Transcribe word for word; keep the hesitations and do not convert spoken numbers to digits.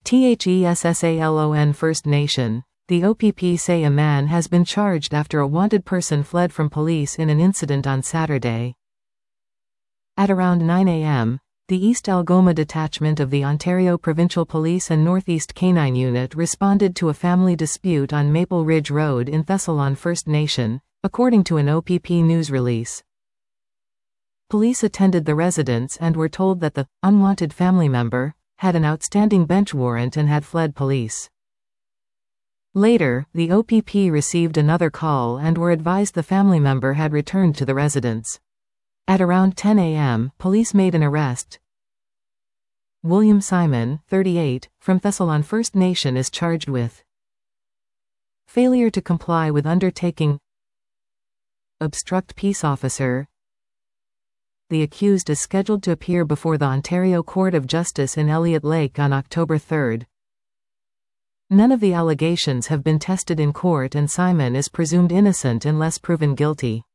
THESSALON First Nation. The O P P say a man has been charged after a wanted person fled from police in an incident on Saturday. At around nine a m, the East Algoma detachment of the Ontario Provincial Police and Northeast Canine Unit responded to a family dispute on Maple Ridge Road in Thessalon First Nation, according to an O P P news release. Police attended the residence and were told that the unwanted family member had an outstanding bench warrant and had fled police. Later, the O P P received another call and were advised the family member had returned to the residence. At around ten a m, police made an arrest. William Simon, thirty-eight, from Thessalon First Nation is charged with failure to comply with undertaking, obstruct peace officer. The accused is scheduled to appear before the Ontario Court of Justice in Elliott Lake on October third. None of the allegations have been tested in court and Simon is presumed innocent unless proven guilty.